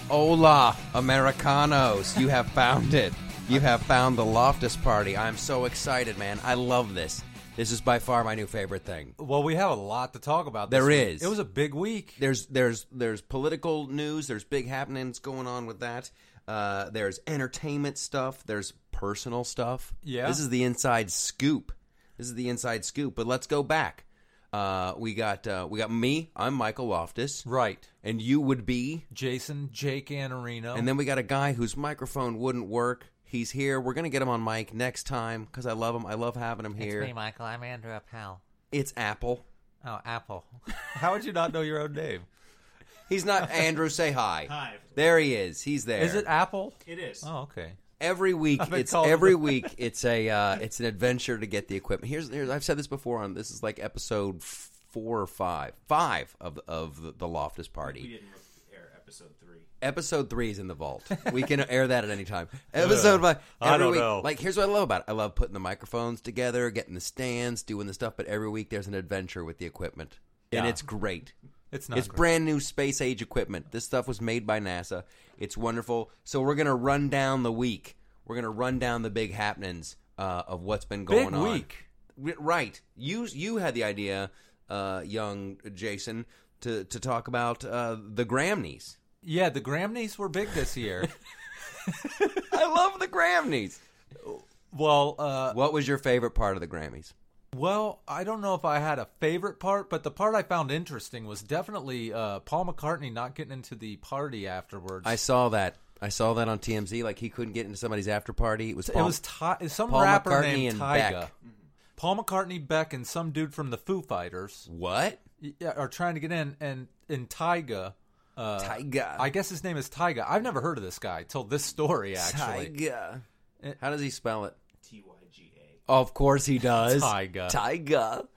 Hola, Americanos. You have found it. You have found the Loftus Party. I'm so excited, man. I love this. This is by far my new favorite thing. Well, we have a lot to talk about this There week. is. It was a big week. There's political news. There's big happenings going on with that. There's entertainment stuff. There's personal stuff. Yeah. This is the inside scoop. But let's go back. We got me. I'm Michael Loftus. Right. And you would be Jason, Jake Anarino. And then we got a guy whose microphone wouldn't work. He's here. We're going to get him on mic next time because I love him. I love having him here. It's me, Michael. I'm Andrew Appel. It's Apple. Oh, Apple. How would you not know your own name? He's not Andrew. Say hi. Hi. There he is. He's there. Is it Apple? It is. Oh, okay. Every week, it's an adventure to get the equipment. Here's I've said this before on this is like episode 4 or 5 of the Loftus Party. We didn't air episode 3. Episode 3 is in the vault. We can air that at any time. Episode 5. I don't week, know. Like, here's what I love about it. I love putting the microphones together, getting the stands, doing the stuff. But every week there's an adventure with the equipment, and Yeah. it's great. It's not. It's brand new space age equipment. This stuff was made by NASA. It's wonderful. So we're gonna run down the week. We're gonna run down the big happenings of what's been going Big on. week. Right. You had the idea, young Jason, to talk about the Grammys. Yeah, the Grammys were big this year. I love the Grammys. Well, What was your favorite part of the Grammys? Well, I don't know if I had a favorite part, but the part I found interesting was definitely Paul McCartney not getting into the party afterwards. I saw that. I saw that on TMZ. Like he couldn't get into somebody's after party. It was some Paul rapper McCartney named and Tyga. Beck. Paul McCartney, Beck, and some dude from the Foo Fighters What? are trying to get in, and Tyga. Tyga. I guess his name is Tyga. I've never heard of this guy till this story, actually. Tyga. How does he spell it? Tyga. Of course he does. Tyga. Tyga.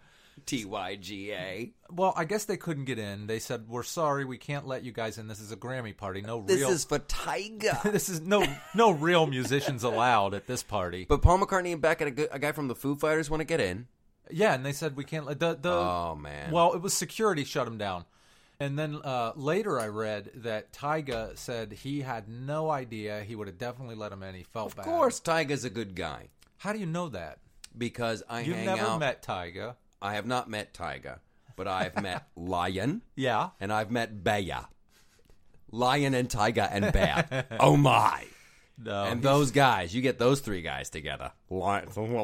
Tyga. Well, I guess they couldn't get in. They said, "We're sorry, we can't let you guys in. This is a Grammy party. This is for Tyga. this is no real musicians allowed at this party." But Paul McCartney and Beck and a guy from the Foo Fighters want to get in. Yeah, and they said we can't let the. Oh man. Well, it was security shut him down. And then later I read that Tyga said he had no idea. He would have definitely let him in. He felt bad. Of course, Tyga's a good guy How do you know that? because I You've hang out. never met Tyga. I have not met Tyga, but I've met Lion Yeah. and I've met Bea. Lion and Tyga and Bear. Oh my. No. And those guys, you get those three guys together. Lion.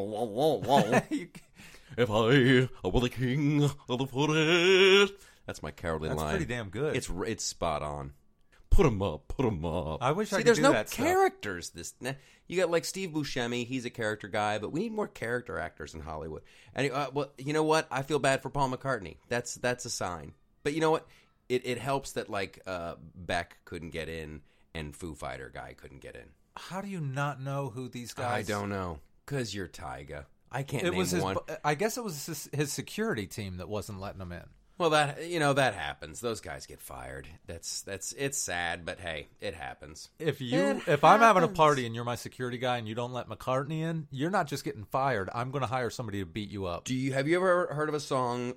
If I were the king of the forest. That's my cowardly That's line. pretty damn good. It's spot on. Put 'em up, put 'em up. I wish I See, could there's do no that stuff. characters. You got like Steve Buscemi. He's a character guy, but we need more character actors in Hollywood. And well, you know what? I feel bad for Paul McCartney. That's a sign. But you know what? It helps that like Beck couldn't get in and Foo Fighter guy couldn't get in. How do you not know who these guys? I don't know, cause you're Tyga. I can't It name was his. one. I guess it was his security team that wasn't letting him in. Well, that happens. Those guys get fired. It's sad, but hey, it happens. If It I'm having a happens. party and you're my security guy and you don't let McCartney in, you're not just getting fired. I'm going to hire somebody to beat you up. Have you ever heard of a song?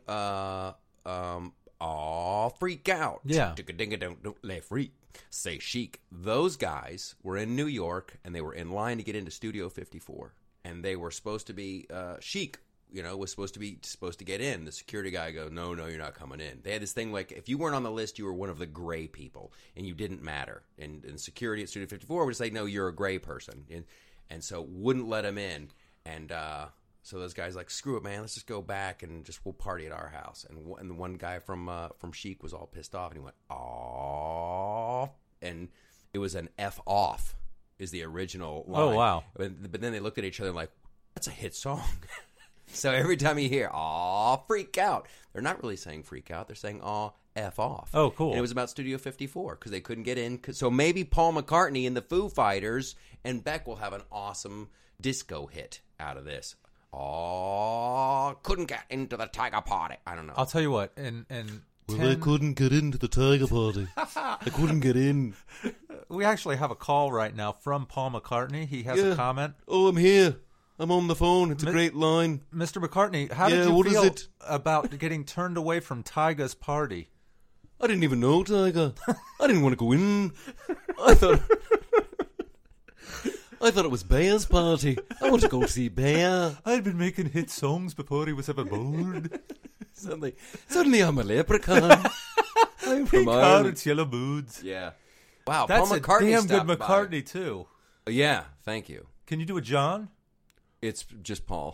Aw, freak out. Yeah. Don't let freak. Say chic. Those guys were in New York and they were in line to get into Studio 54, and they were supposed to be chic. Was supposed to get in. The security guy go, no, you're not coming in. They had this thing like if you weren't on the list, you were one of the gray people, and you didn't matter. And security at Studio 54 would say, no, you're a gray person, and so wouldn't let him in. And so those guys like, screw it, man, let's just go back and we'll party at our house. And the one guy from Chic was all pissed off, and he went, aw, and it was an F off is the original line. Oh, wow. But then they looked at each other like, that's a hit song. So every time you hear, aw, freak out, they're not really saying freak out. They're saying, aw, F off. Oh, cool. And it was about Studio 54 because they couldn't get in. So maybe Paul McCartney and the Foo Fighters and Beck will have an awesome disco hit out of this. Aw, couldn't get into the Tiger Party. I don't know. I'll tell you what. They couldn't get into the Tiger Party. They couldn't get in. We actually have a call right now from Paul McCartney. He has a comment. Oh, I'm here. I'm on the phone. It's a great line. Mr. McCartney, how Yeah, did you what is feel it? about getting turned away from Tyga's party? I didn't even know Tiger. I didn't want to go in. I thought it was Bear's party. I want to go see Bear. I'd been making hit songs before he was ever born. Suddenly I'm a leprechaun. I'm from Pink Ireland. hearts, yellow moods. Yeah. Wow, That's Paul a McCartney damn good stopped by. McCartney, too. Yeah, thank you. Can you do a John? It's just Paul.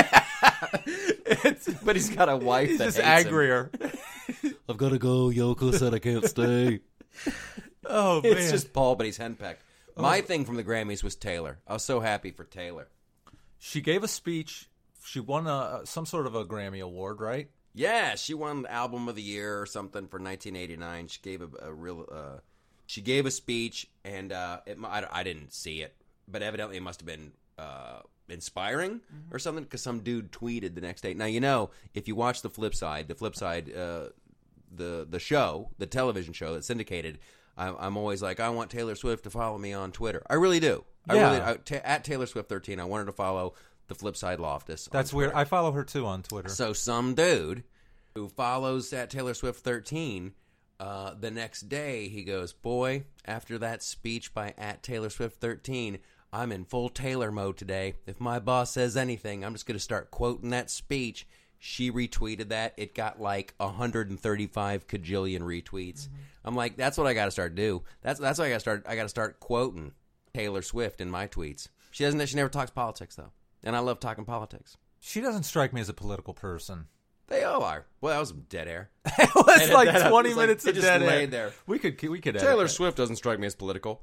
It's But he's got a wife he's that just hates him. angrier. I've got to go. Yoko said I can't stay. Oh, man. It's just Paul, but he's henpecked. My thing from the Grammys was Taylor. I was so happy for Taylor. She gave a speech. She won some sort of a Grammy award, right? Yeah, she won Album of the Year or something for 1989. She gave a real. She gave a speech, and I didn't see it, but evidently it must have been inspiring or something because some dude tweeted the next day. Now if you watch the Flip Side, the show, the television show that's syndicated. I'm always like, I want Taylor Swift to follow me on Twitter. I really do. At Taylor Swift 13, I wanted to follow the Flip Side Loftus. That's weird. I follow her, too, on Twitter. So some dude who follows at Taylor Swift 13, the next day he goes, boy, after that speech by at Taylor Swift 13, I'm in full Taylor mode today. If my boss says anything, I'm just going to start quoting that speech. She retweeted that. It got like 135 kajillion retweets. Mm-hmm. I'm like, that's what I got to start do. That's what I got to start. I got to start quoting Taylor Swift in my tweets. She never talks politics though, and I love talking politics. She doesn't strike me as a political person. They all are. Well, that was dead air. It was Edit like that up. 20 It was minutes like, of it just dead air. laid there. We could edit Taylor that. Swift doesn't strike me as political.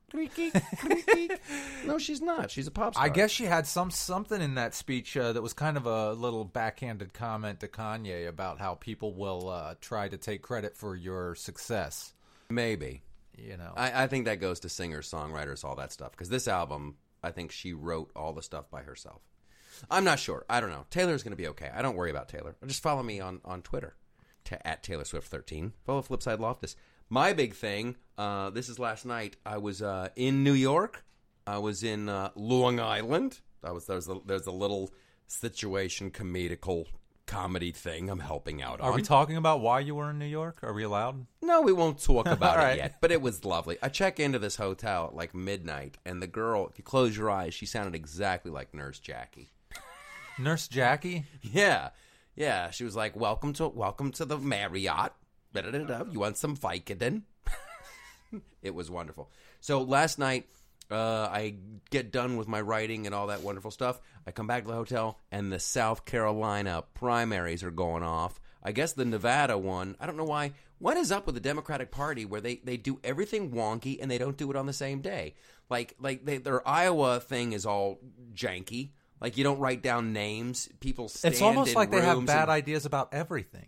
No, she's not. She's a pop star. I guess she had something in that speech that was kind of a little backhanded comment to Kanye about how people will try to take credit for your success. Maybe. You know, I think that goes to singers, songwriters, all that stuff. Because this album, I think she wrote all the stuff by herself. I'm not sure. I don't know. Taylor's going to be okay. I don't worry about Taylor. Just follow me on Twitter at Taylor Swift 13. Follow Flipside Loftus. My big thing, this is last night. I was in New York. I was in Long Island. There's a little situation comedy thing I'm helping out on. are we talking about why you were in New York? Are we allowed? No, we won't talk about All it right. yet, but it was lovely. I check into this hotel at like midnight, and the girl, if you close your eyes, she sounded exactly like Nurse Jackie. Nurse Jackie? Yeah. She was like, "Welcome to the Marriott. Da-da-da-da. You want some Vicodin?" It was wonderful. So last night, I get done with my writing and all that wonderful stuff. I come back to the hotel, and the South Carolina primaries are going off. I guess the Nevada one, I don't know why. What is up with the Democratic Party where they do everything wonky and they don't do it on the same day? Like their Iowa thing is all janky. Like you don't write down names. People stand It's almost in like they have rooms bad and- ideas about everything.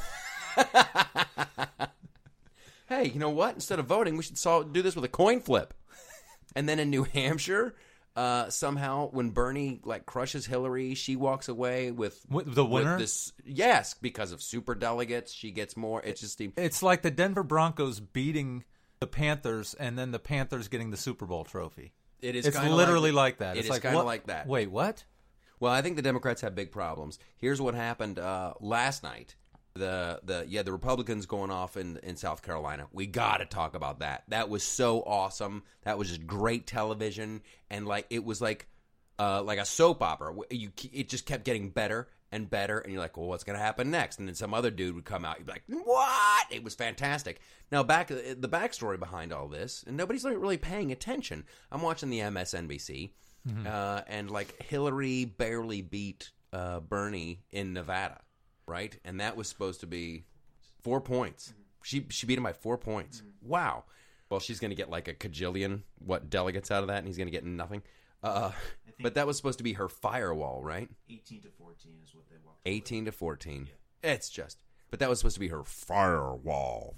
Hey, you know what? Instead of voting, we should do this with a coin flip. And then in New Hampshire, somehow when Bernie crushes Hillary, she walks away with The winner? With this, yes, because of super delegates, she gets more. It's just It's like the Denver Broncos beating the Panthers and then the Panthers getting the Super Bowl trophy. it is. It's kinda literally like that. It It's is like, kind of what? like that. Wait, what? Well, I think the Democrats have big problems. Here's what happened last night. The Republicans going off in South Carolina. We got to talk about that. That was so awesome. That was just great television, and it was like a soap opera. It just kept getting better and better, and you're like, well, what's going to happen next? And then some other dude would come out. You'd be like, what? It was fantastic. Now the backstory behind all this, and nobody's really paying attention. I'm watching the MSNBC, and Hillary barely beat Bernie in Nevada. Right, and that was supposed to be 4 points. She beat him by 4 points. Wow. Well, she's going to get like a kajillion delegates out of that, and he's going to get nothing. But that was supposed to be her firewall, right? 18 to 14 is what they walked. 18 to 14. Yeah. It's just. But that was supposed to be her firewall.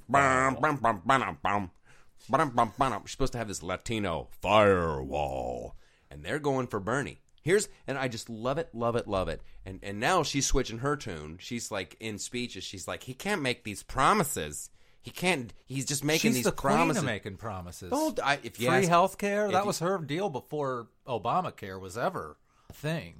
She's supposed to have this Latino firewall, and they're going for Bernie. And I just love it. And now she's switching her tune. She's in speeches. She's like, he can't make these promises. He can't. He's just making She's these the queen promises. of making promises. Oh, if you Free ask, health care? if That you- was her deal before Obamacare was ever a thing.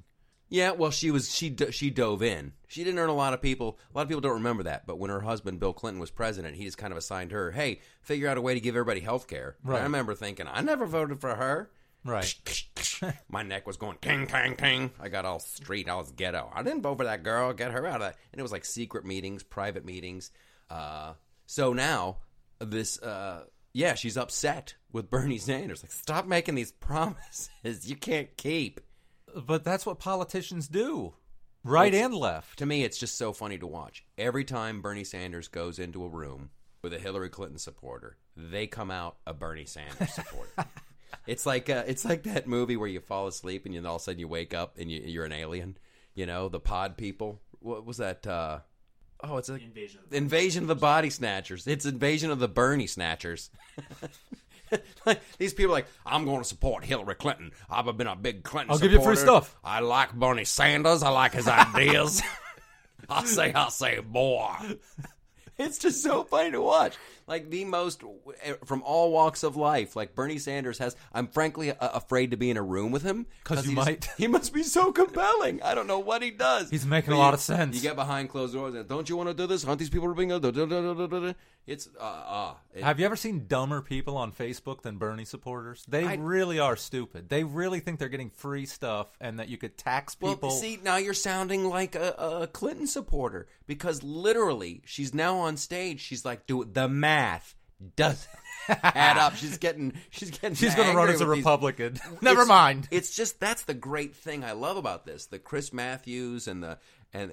Yeah, well, she dove in. She didn't earn a lot of people. A lot of people don't remember that. But when her husband Bill Clinton was president, he just kind of assigned her, "Hey, figure out a way to give everybody health care." Right. I remember thinking, I never voted for her. Right. My neck was going ting, ting, ting. I got all street, I was ghetto. I didn't vote for that girl. Get her out of that. And it was like secret meetings, private meetings. So now this, she's upset with Bernie Sanders. Like, stop making these promises you can't keep. But that's what politicians do, right and left. To me, it's just so funny to watch. Every time Bernie Sanders goes into a room with a Hillary Clinton supporter, they come out a Bernie Sanders supporter. It's like that movie where you fall asleep and all of a sudden you wake up and you're an alien. You know, the pod people. What was that? It's like Invasion of the Body Snatchers. It's Invasion of the Bernie Snatchers. Like, these people are like, I'm going to support Hillary Clinton. I've been a big Clinton supporter. I'll give you free stuff. I like Bernie Sanders. I like his ideas. I say, boy. It's just so funny to watch. Like, the most, from all walks of life, like Bernie Sanders has, I'm frankly afraid to be in a room with him. Because you might. He must be so compelling. I don't know what he does. He's making a lot of sense. You get behind closed doors and, don't you want to do this? Aren't these people being... It's, Have you ever seen dumber people on Facebook than Bernie supporters? They really are stupid. They really think they're getting free stuff and that you could tax people. Well, see, now you're sounding like a Clinton supporter, because literally, she's now on stage. She's like, the math doesn't add up. She's going to run as a Republican. Never mind. It's just, that's the great thing I love about this. The Chris Matthews and the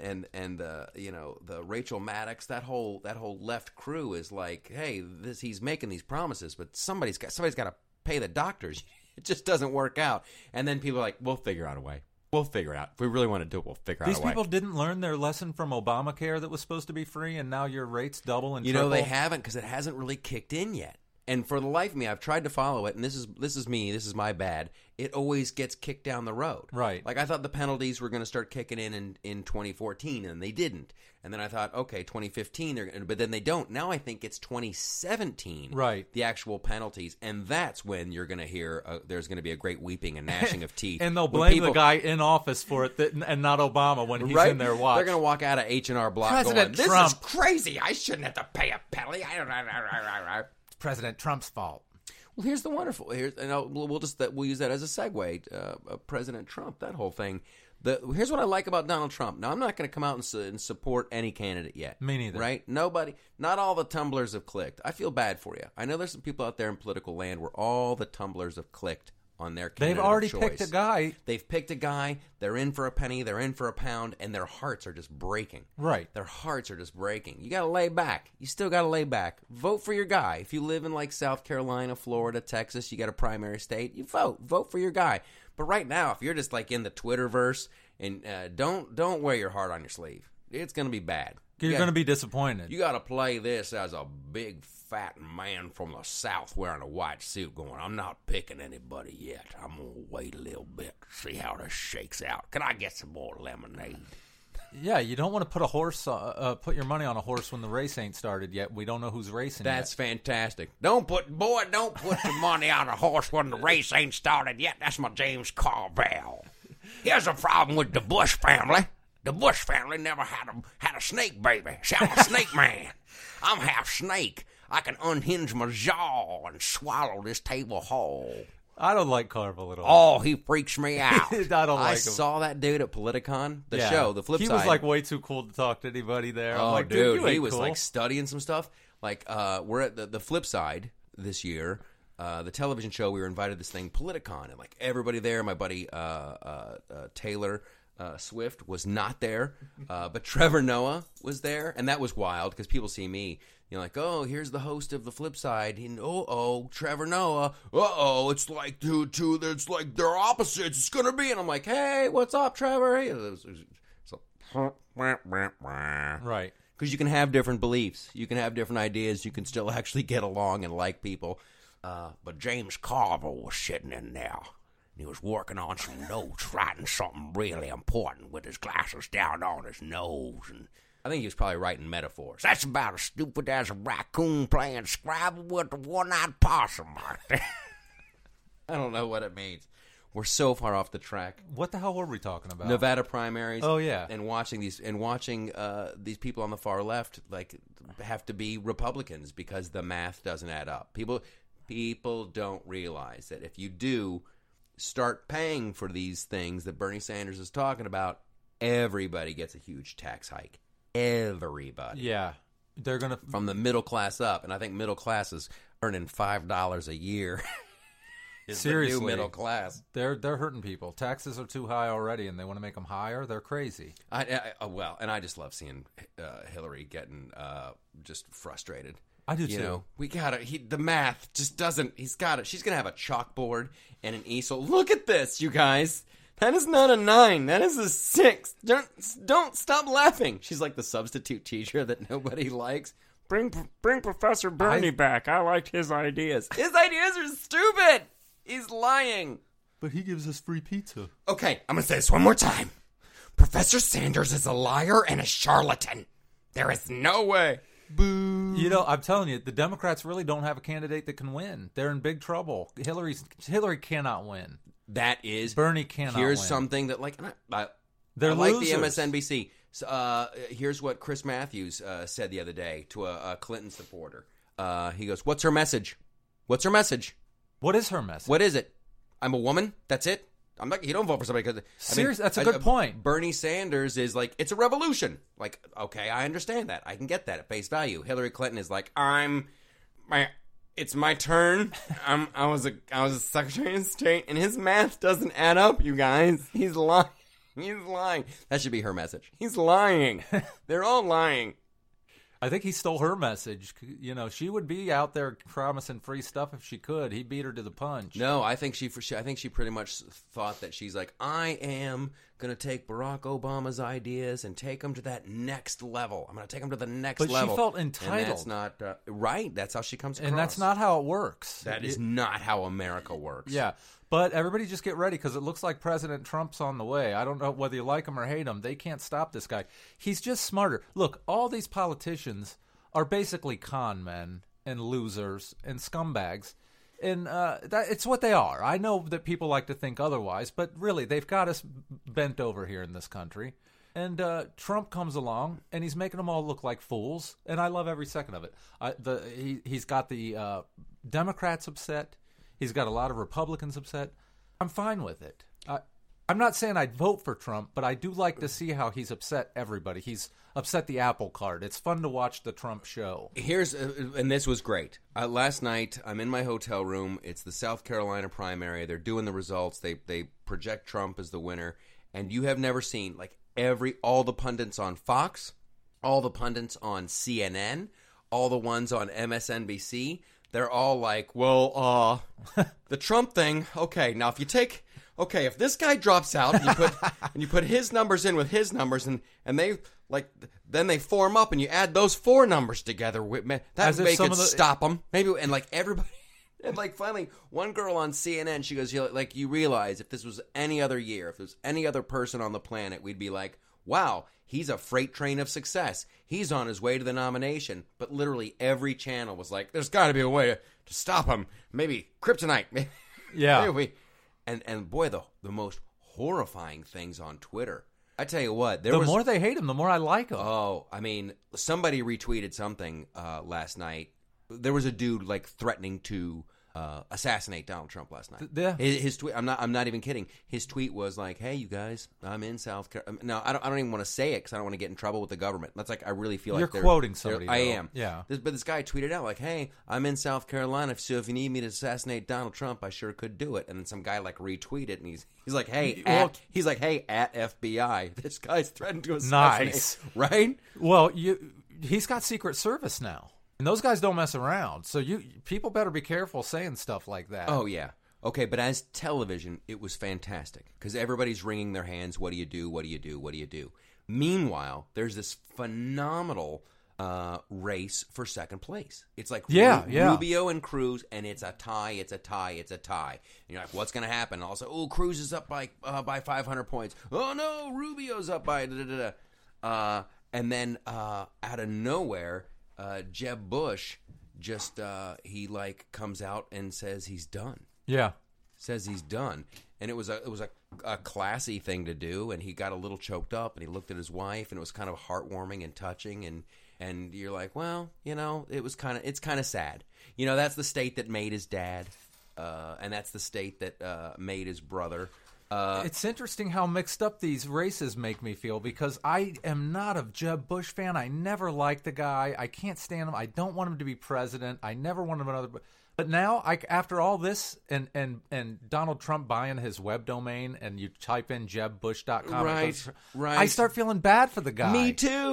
the Rachel Maddox, that whole left crew is like, hey, he's making these promises, but somebody's got to pay the doctors. It just doesn't work out. And then people are like, we'll figure out a way. We'll figure it out. If we really want to do it, we'll figure out a way. These people didn't learn their lesson from Obamacare that was supposed to be free, and now your rates double and triple. They haven't, because it hasn't really kicked in yet. And for the life of me, I've tried to follow it, and this is me. This is my bad. It always gets kicked down the road. Right. Like, I thought the penalties were going to start kicking in 2014, and they didn't. And then I thought, okay, 2015, but then they don't. Now I think it's 2017. Right. The actual penalties, and that's when you're going to hear there's going to be a great weeping and gnashing of teeth. And they'll blame the guy in office for it and not Obama when he's in their watch. They're going to walk out of H&R Block President going, Trump. This is crazy. I shouldn't have to pay a penalty. President Trump's fault. Well, here's the wonderful. We'll use that as a segue. President Trump, that whole thing. Here's what I like about Donald Trump. Now, I'm not going to come out and support any candidate yet. Me neither. Right? Nobody. Not all the tumblers have clicked. I feel bad for you. I know there's some people out there in political land where all the tumblers have clicked on their candidate They've already of choice. picked a guy. They've picked a guy. They're in for a penny. They're in for a pound, and their hearts are just breaking. Right. Their hearts are just breaking. You got to lay back. You still got to lay back. Vote for your guy. If you live in like South Carolina, Florida, Texas, you got a primary state. You vote. Vote for your guy. But right now, if you're just like in the Twitterverse, and don't wear your heart on your sleeve. It's going to be bad. You're going to be disappointed. You got to play this as a big fat man from the South wearing a white suit going, I'm not picking anybody yet. I'm going to wait a little bit to see how this shakes out. Can I get some more lemonade? Yeah, you don't want to put your money on a horse when the race ain't started yet. We don't know who's racing That's yet. fantastic. Don't put your money on a horse when the race ain't started yet. That's my James Carville. Here's a problem with the Bush family. The Bush family never had a snake baby. See, I'm a snake man. I'm half snake. I can unhinge my jaw and swallow this table whole. I don't like Carville at all. Oh, he freaks me out. I don't like him. I saw that dude at Politicon, the Yeah. show, the flip He side. was like way too cool to talk to anybody there. Oh, I'm like, dude, you he ain't was cool. like studying some stuff. Like, we're at the flip side this year. The television show, we were invited to this thing, Politicon, and like everybody there. My buddy Taylor Swift was not there, but Trevor Noah was there, and that was wild because people see me, like, oh, here's the host of the flip side, and Trevor Noah, it's like it's like they're opposites. It's gonna be, and I'm like, hey, what's up, Trevor? Right. Because you can have different beliefs, you can have different ideas, you can still actually get along and like people. But James Carville was sitting in there. He was working on some notes, writing something really important with his glasses down on his nose. And I think he was probably writing metaphors. That's about as stupid as a raccoon playing Scrabble with a one-eyed possum. I don't know what it means. We're so far off the track. What the hell were we talking about? Nevada primaries. Oh, yeah. And watching these people on the far left like have to be Republicans because the math doesn't add up. People don't realize that if you do start paying for these things that Bernie Sanders is talking about, everybody gets a huge tax hike. Everybody. Yeah. They're going to... From the middle class up. And I think middle class is earning $5 a year. Seriously. The new middle class. They're hurting people. Taxes are too high already, and they want to make them higher. They're crazy. And I just love seeing Hillary getting just frustrated. I do, You too. know, we gotta. The math just doesn't. He's got it. She's gonna have a chalkboard and an easel. Look at this, you guys. That is not a 9. That is a 6. Don't stop laughing. She's like the substitute teacher that nobody likes. Bring Professor Bernie back. I liked his ideas. His ideas are stupid. He's lying. But he gives us free pizza. Okay, I'm gonna say this one more time. Professor Sanders is a liar and a charlatan. There is no way. Boo. You know, I'm telling you, the Democrats really don't have a candidate that can win. They're in big trouble. Hillary cannot win. That is Bernie cannot Here's win. something that, like, They're I like losers. the MSNBC. Here's what Chris Matthews said the other day to a Clinton supporter. He goes, "What's her message? What's her message? What is her message? What is it? I'm a woman. That's it. I'm not. You don't vote for somebody because Seriously, that's a good point. Bernie Sanders is like, it's a revolution. Like, okay, I understand that. I can get that at face value. Hillary Clinton is like, it's my turn. I was a Secretary of State, and his math doesn't add up. You guys, he's lying. He's lying. That should be her message. He's lying. They're all lying. I think he stole her message. You know, she would be out there promising free stuff if she could. He beat her to the punch. No, I think she pretty much thought that she's like, I am going to take Barack Obama's ideas and take them to that next level. I'm going to take them to the next But level. she felt entitled. And that's not right. That's how she comes across. And that's not how it works. That is not how America works. Yeah. But everybody just get ready because it looks like President Trump's on the way. I don't know whether you like him or hate him. They can't stop this guy. He's just smarter. Look, all these politicians are basically con men and losers and scumbags. And it's what they are. I know that people like to think otherwise, but really, they've got us bent over here in this country. And Trump comes along, and he's making them all look like fools. And I love every second of it. He's got the Democrats upset. He's got a lot of Republicans upset. I'm fine with it. I'm not saying I'd vote for Trump, but I do like to see how he's upset everybody. He's upset the apple cart. It's fun to watch the Trump show. And this was great. Last night, I'm in my hotel room. It's the South Carolina primary. They're doing the results. They project Trump as the winner. And you have never seen, like, all the pundits on Fox, all the pundits on CNN, all the ones on MSNBC. They're all like, well, the Trump thing. Okay, now if this guy drops out and you put his numbers in with his numbers and they then they form up and you add those 4 numbers together, that may could stop them. Maybe and like everybody. And like finally, one girl on CNN, she goes, you realize if this was any other year, if there was any other person on the planet, we'd be like, wow, he's a freight train of success. He's on his way to the nomination. But literally every channel was like, there's got to be a way to stop him. Maybe kryptonite. Yeah. Maybe. And boy, the most horrifying things on Twitter. I tell you what, The more they hate him, the more I like him. Oh, I mean, somebody retweeted something last night. There was a dude like threatening to assassinate Donald Trump last night. Yeah. His tweet. I'm not even kidding. His tweet was like, "Hey, you guys, I'm in South Carolina." No, I don't even want to say it because I don't want to get in trouble with the government. That's like I really feel You're like quoting somebody. I though. am. Yeah. But this guy tweeted out like, "Hey, I'm in South Carolina, so if you need me to assassinate Donald Trump, I sure could do it." And then some guy like retweeted, and he's like, "Hey, at FBI, this guy's threatened to assassinate." Nice. Right? Well, he's got Secret Service now. And those guys don't mess around. So people better be careful saying stuff like that. Oh, yeah. Okay, but as television, it was fantastic because everybody's wringing their hands. What do you do? What do you do? What do you do? Meanwhile, there's this phenomenal race for second place. It's like Rubio and Cruz, and it's a tie, it's a tie, it's a tie. And you're like, what's going to happen? Also, Cruz is up by 500 points. Oh, no, Rubio's up by da-da-da-da. And then out of nowhere, Jeb Bush just he like comes out and says he's done. Yeah. says he's done. And it was a classy thing to do, and he got a little choked up, and he looked at his wife, and it was kind of heartwarming and touching, and you're like, well, it's kind of sad. That's the state that made his dad, and that's the state that made his brother. It's interesting how mixed up these races make me feel, because I am not a Jeb Bush fan. I never liked the guy. I can't stand him. I don't want him to be president. I never want him another. But now, after all this, and Donald Trump buying his web domain, and you type in jebbush.com, right. I start feeling bad for the guy. Me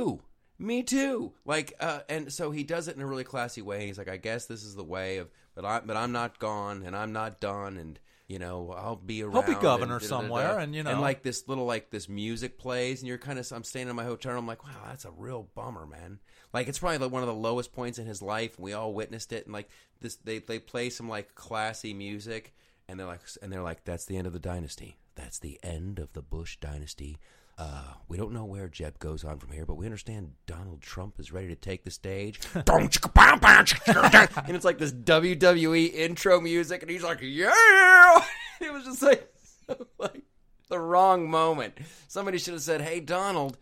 too. Like, and so he does it in a really classy way. He's like, I guess this is the way of, but I'm not gone, and I'm not done, and I'll be around. He'll be governor and somewhere, and and like this little this music plays, and I'm staying in my hotel room. I'm like, wow, that's a real bummer, man. Like, it's probably one of the lowest points in his life. We all witnessed it, and like this, they play some like classy music, and they're like, that's the end of the dynasty. That's the end of the Bush dynasty. We don't know where Jeb goes on from here, but we understand Donald Trump is ready to take the stage. And it's like this WWE intro music, and he's like, yeah! It was just like the wrong moment. Somebody should have said, hey, Donald,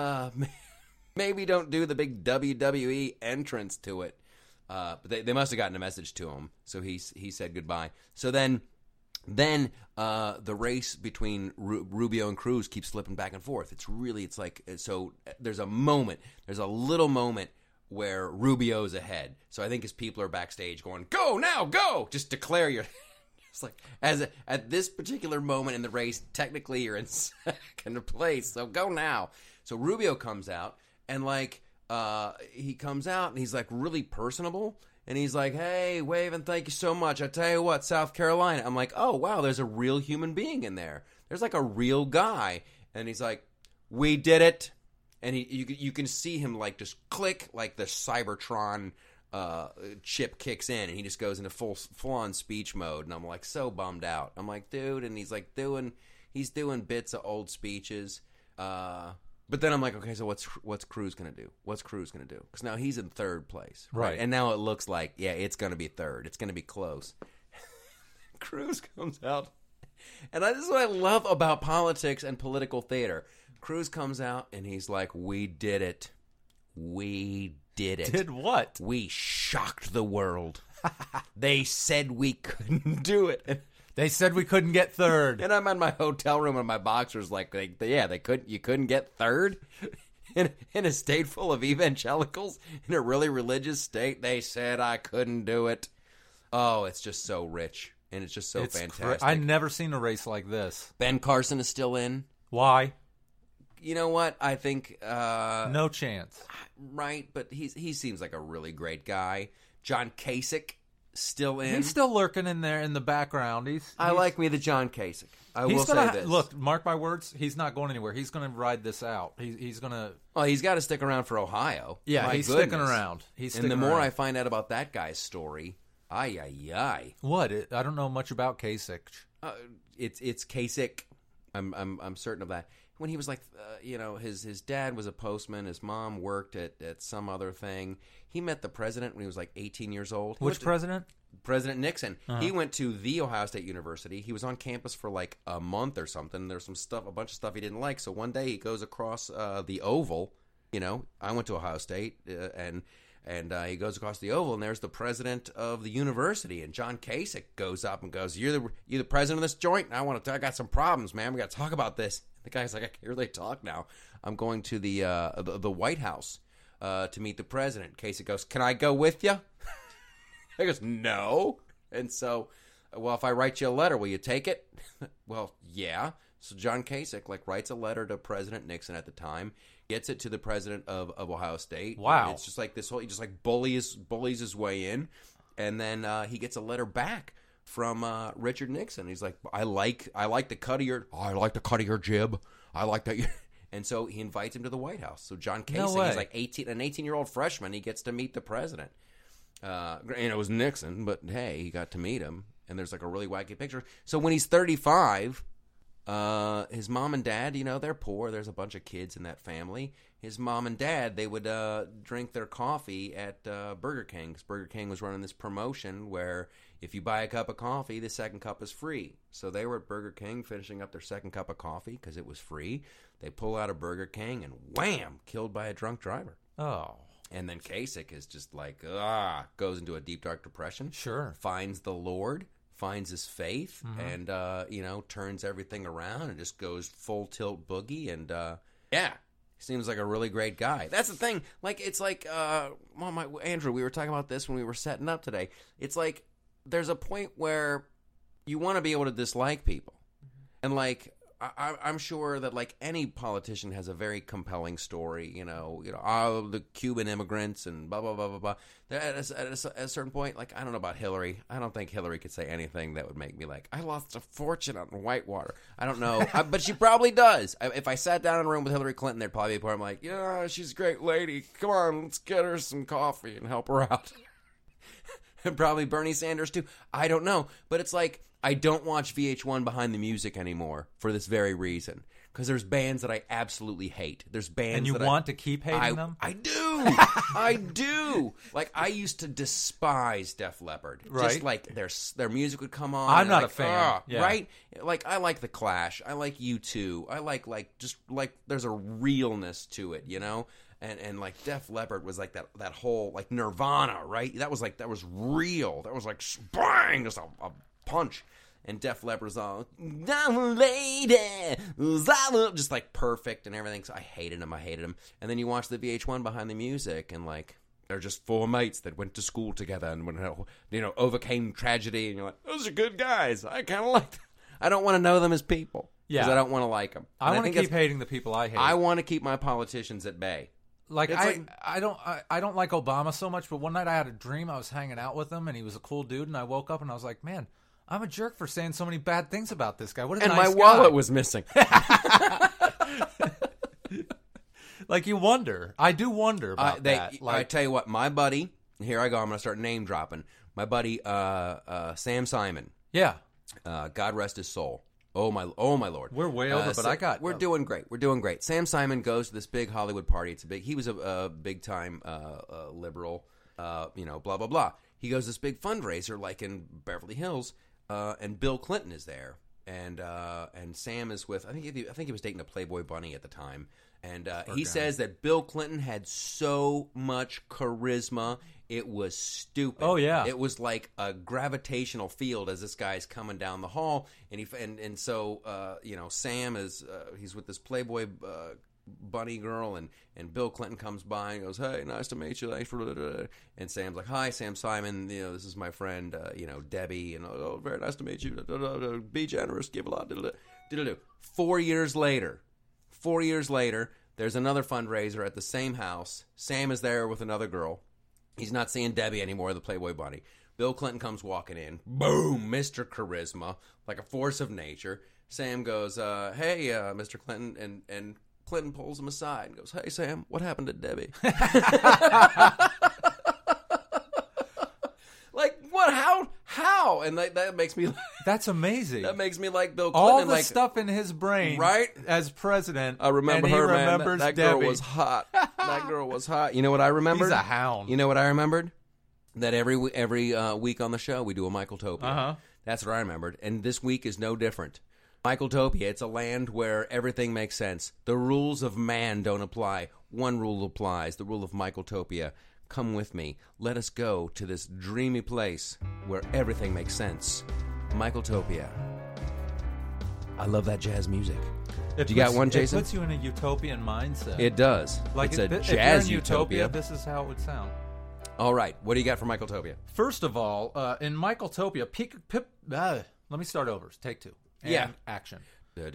maybe don't do the big WWE entrance to it. But they must have gotten a message to him, so he said goodbye. So then the race between Rubio and Cruz keeps slipping back and forth. It's like, so there's a little moment where Rubio's ahead. So I think his people are backstage going, go now, go! Just declare your... It's like, at this particular moment in the race, technically you're in second place, so go now. So Rubio comes out, and he comes out, and he's really personable. And he's like, hey, waving, thank you so much. I tell you what, South Carolina. I'm like, oh, wow, there's a real human being in there. There's a real guy. And he's like, we did it. And you can see him just click, like the Cybertron chip kicks in. And he just goes into full-on speech mode. And I'm so bummed out. I'm like, dude. And he's doing bits of old speeches. But then I'm like, okay, so what's Cruz going to do? What's Cruz going to do? Because now he's in third place. Right. And now it looks like, yeah, it's going to be third. It's going to be close. Cruz comes out. And this is what I love about politics and political theater. Cruz comes out, and he's like, we did it. We did it. Did what? We shocked the world. They said we couldn't do it. They said we couldn't get third. And I'm in my hotel room, and my boxers you couldn't get third? In a state full of evangelicals, in a really religious state, they said I couldn't do it. Oh, it's just so rich, and it's just so fantastic. I've never seen a race like this. Ben Carson is still in. Why? You know what? I think... no chance. Right, but he seems like a really great guy. John Kasich. Still in. He's still lurking in there in the background. I like me the John Kasich. I will say this. Look, mark my words, he's not going anywhere. He's going to ride this out. He's going to... Well, he's got to stick around for Ohio. Yeah, he's sticking around. And the more I find out about that guy's story, What? I don't know much about Kasich. It's Kasich. I'm certain of that. When he was his dad was a postman. His mom worked at some other thing. He met the president when he was 18 years old. Which president? President Nixon. Uh-huh. He went to the Ohio State University. He was on campus for a month or something. There's a bunch of stuff he didn't like. So one day he goes across the Oval. I went to Ohio State, and he goes across the Oval, and there's the president of the university. And John Kasich goes up and goes, "You're the president of this joint? I got some problems, man. We got to talk about this." The guy's like, "I can't really talk now. I'm going to the White House to meet the president." Kasich goes, "Can I go with you?" He goes, "No." And so, well, if I write you a letter, will you take it? Well, yeah. So John Kasich writes a letter to President Nixon at the time, gets it to the president of Ohio State. Wow. It's just this whole, he just bullies his way in, and then he gets a letter back from Richard Nixon. He's like, I like the cut of your jib. I like that. And so he invites him to the White House. So John Kasich is an 18-year-old freshman. He gets to meet the president. And it was Nixon, but hey, he got to meet him. And there's a really wacky picture. So when he's 35, his mom and dad, they're poor. There's a bunch of kids in that family. His mom and dad, they would drink their coffee at Burger King, because Burger King was running this promotion where if you buy a cup of coffee, the second cup is free. So they were at Burger King finishing up their second cup of coffee because it was free. They pull out of Burger King and wham, killed by a drunk driver. Oh. And then Kasich is just like, goes into a deep, dark depression. Sure. Finds the Lord, finds his faith, and, turns everything around and just goes full tilt boogie. And, seems like a really great guy. That's the thing. Like, it's like, Andrew, we were talking about this when we were setting up today. It's like, there's a point where you want to be able to dislike people. And, like, I'm sure that, like, any politician has a very compelling story, the Cuban immigrants and blah, blah, blah, blah, blah. At a certain point, like, I don't know about Hillary. I don't think Hillary could say anything that would make me like, I lost a fortune on Whitewater. I don't know. But she probably does. If I sat down in a room with Hillary Clinton, there'd probably be a part I'm like, yeah, she's a great lady. Come on, let's get her some coffee and help her out. And probably Bernie Sanders, too. I don't know. But it's like, I don't watch VH1 Behind the Music anymore for this very reason. Because there's bands that I absolutely hate. There's bands and you that want to keep hating them? I do. I do. Like, I used to despise Def Leppard. Right. Just like their music would come on. I'm not like, a fan. Yeah. Right? Like, I like The Clash. I like U2. I like there's a realness to it, And like Def Leppard was like that whole like Nirvana, right? That was real. That was like bang, just a punch. And Def Leppard's all lady, just like perfect and everything. So I hated him. And then you watch the VH1 Behind the Music, and like they're just four mates that went to school together and overcame tragedy. And you're like, those are good guys. I kind of like them. I don't want to know them as people because I don't want to like them. I want to keep hating the people I hate. I want to keep my politicians at bay. Like I don't like Obama so much, but one night I had a dream. I was hanging out with him, and he was a cool dude. And I woke up and I was like, man, I'm a jerk for saying so many bad things about this guy. What a nice guy. And my wallet was missing. Like, you wonder. I do wonder about that. Like, I tell you what, my buddy. Here I go. I'm going to start name dropping. My buddy Sam Simon. Yeah. God rest his soul. Oh my Lord. We're way over, but we're doing great. We're doing great. Sam Simon goes to this big Hollywood party. He was a big time liberal, blah blah blah. He goes to this big fundraiser like in Beverly Hills, and Bill Clinton is there, and Sam is with I think he was dating a Playboy bunny at the time, and he says that Bill Clinton had so much charisma. It was stupid. Oh yeah, it was like a gravitational field as this guy's coming down the hall, and so Sam is he's with this Playboy bunny girl, and Bill Clinton comes by and goes, "Hey, nice to meet you." Thanks for and Sam's like, "Hi, Sam Simon. This is my friend, Debbie, and oh, very nice to meet you. Be generous, give a lot." 4 years later, there's another fundraiser at the same house. Sam is there with another girl. He's not seeing Debbie anymore, the Playboy bunny. Bill Clinton comes walking in. Boom, Mr. Charisma, like a force of nature. Sam goes, "Hey, Mr. Clinton," and Clinton pulls him aside and goes, "Hey, Sam, what happened to Debbie?" Like, what? How? And that makes me... That's amazing. That makes me like Bill Clinton. All the stuff in his brain, right? As president. I remember and her, he man. Remembers that girl Debbie. was hot. That girl was hot. You know what I remembered? He's a hound. You know what I remembered? That every week on the show, we do a Michaeltopia. Uh-huh. That's what I remembered. And this week is no different. Michaeltopia, it's a land where everything makes sense. The rules of man don't apply. One rule applies, the rule of Michaeltopia. Come with me. Let us go to this dreamy place where everything makes sense. Michaeltopia. I love that jazz music. You got one, Jason? It puts you in a utopian mindset. It does. Like it's a if jazz you're in utopia. This is how it would sound. All right. What do you got for Michaeltopia? First of all, in Michaeltopia, let me start over. Take two. And action. In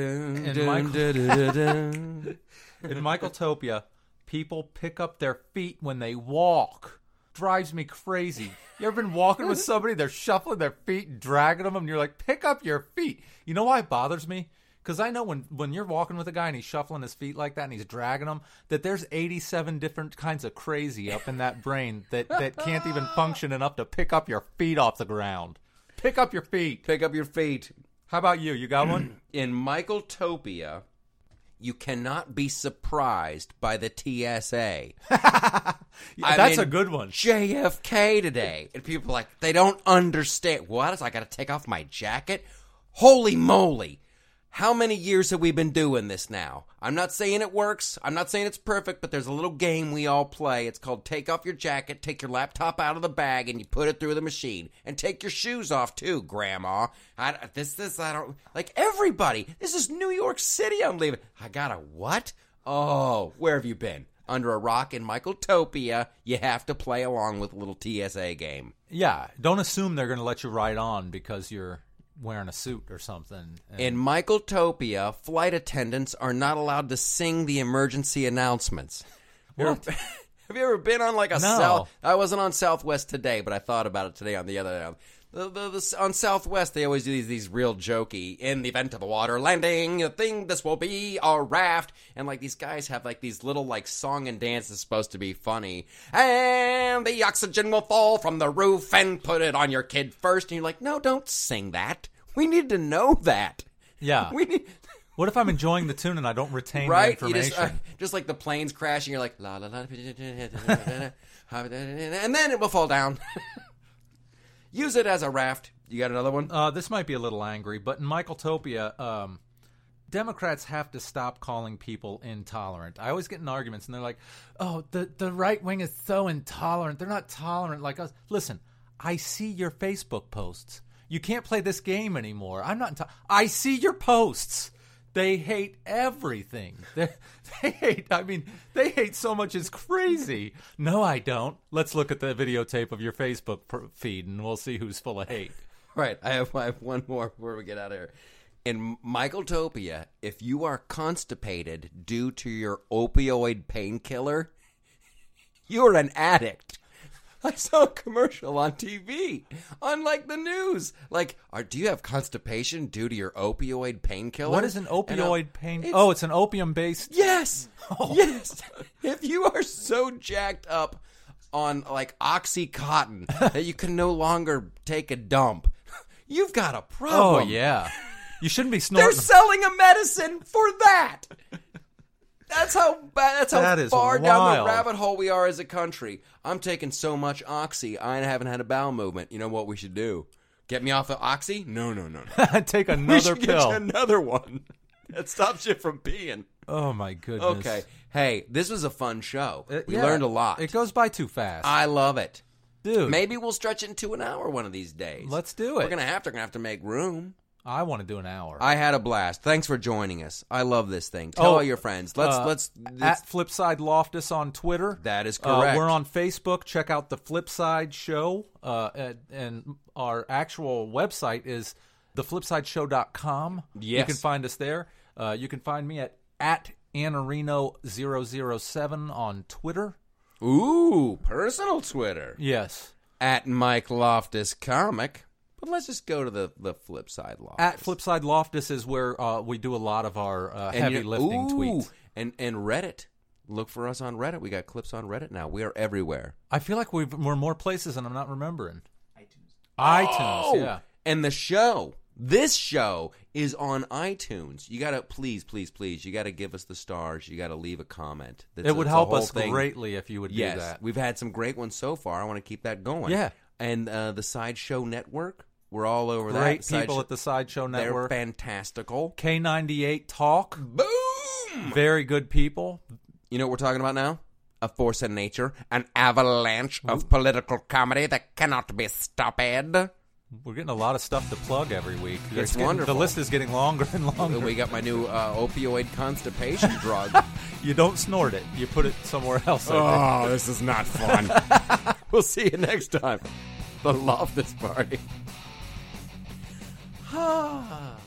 Michaeltopia, people pick up their feet when they walk. Drives me crazy. You ever been walking with somebody, they're shuffling their feet and dragging them, and you're like, pick up your feet. You know why it bothers me? Because I know when you're walking with a guy and he's shuffling his feet like that and he's dragging them, that there's 87 different kinds of crazy up in that brain that can't even function enough to pick up your feet off the ground. Pick up your feet. Pick up your feet. How about you? You got one? In Michaeltopia, you cannot be surprised by the TSA. That's a good one. JFK today. And people are like, they don't understand. What? I got to take off my jacket? Holy moly. How many years have we been doing this now? I'm not saying it works. I'm not saying it's perfect, but there's a little game we all play. It's called take off your jacket, take your laptop out of the bag, and you put it through the machine. And take your shoes off, too, Grandma. I don't... Like, everybody. This is New York City I'm leaving. I got a what? Oh, where have you been? Under a rock in Michaeltopia, you have to play along with a little TSA game. Yeah, don't assume they're going to let you ride on because you're wearing a suit or something. In Michaeltopia, flight attendants are not allowed to sing the emergency announcements. What? Have you ever been on like a No. I wasn't on Southwest today, but I thought about it today on the other. On Southwest, they always do these real jokey, in the event of a water landing, this will be a raft. And like these guys have like these little like song and dance that's supposed to be funny. And the oxygen will fall from the roof and put it on your kid first. And you're like, no, don't sing that. We need to know that. Yeah. We need... What if I'm enjoying the tune and I don't retain Right? the You information? just like the planes crashing, you're like, la la la, and then it will fall down. Use it as a raft. You got another one? This might be a little angry, but in Michaeltopia, Democrats have to stop calling people intolerant. I always get in arguments, and they're like, oh, the right wing is so intolerant. They're not tolerant like us. Listen, I see your Facebook posts. You can't play this game anymore. I'm not I see your posts. They hate everything. They hate so much it's crazy. No, I don't. Let's look at the videotape of your Facebook feed, and we'll see who's full of hate. Right. I have one more before we get out of here. In Michaeltopia, if you are constipated due to your opioid painkiller, you're an addict. I saw a commercial on TV, on like the news. Like, do you have constipation due to your opioid painkiller? What is an opioid it's an opium-based... Yes! Oh. Yes! If you are so jacked up on, like, Oxycontin that you can no longer take a dump, you've got a problem. Oh, yeah. You shouldn't be snorting... They're selling a medicine for that! That's how That is far down the wild. rabbit hole we are as a country. I'm taking so much Oxy, I haven't had a bowel movement. You know what we should do? Get me off of Oxy? No. Take We another should get pill. you another one. That stops you from peeing. Oh, my goodness. Okay. Hey, this was a fun show. We Yeah, learned a lot. It goes by too fast. I love it. Dude. Maybe we'll stretch it into an hour one of these days. Let's do it. We're gonna have to make room. I want to do an hour. I had a blast. Thanks for joining us. I love this thing. Tell all your friends. Let's at Flipside Loftus on Twitter. That is correct. We're on Facebook. Check out the Flipside Show. And our actual website is theflipsideshow.com. Yes. You can find us there. You can find me at Anarino007 on Twitter. Ooh, personal Twitter. Yes. At Mike Loftus Comic. But let's just go to the Flipside Loftus. At Flipside Loftus is where we do a lot of our heavy lifting tweets. And Reddit. Look for us on Reddit. We got clips on Reddit now. We are everywhere. I feel like we're more places and I'm not remembering. Oh! Yeah. And this show is on iTunes. You got to, please, you got to give us the stars. You got to leave a comment. It would help us greatly if you would do that. Yes, we've had some great ones so far. I want to keep that going. Yeah. And the Sideshow Network, we're all over that. Great people at the Sideshow Network. They're fantastical. K98 Talk. Boom! Very good people. You know what we're talking about now? A force in nature. An avalanche of political comedy that cannot be stopped. We're getting a lot of stuff to plug every week. It's wonderful. The list is getting longer and longer. We got my new opioid constipation drug. You don't snort it. You put it somewhere else. Oh, this is not fun. We'll see you next time. The Loftus Party.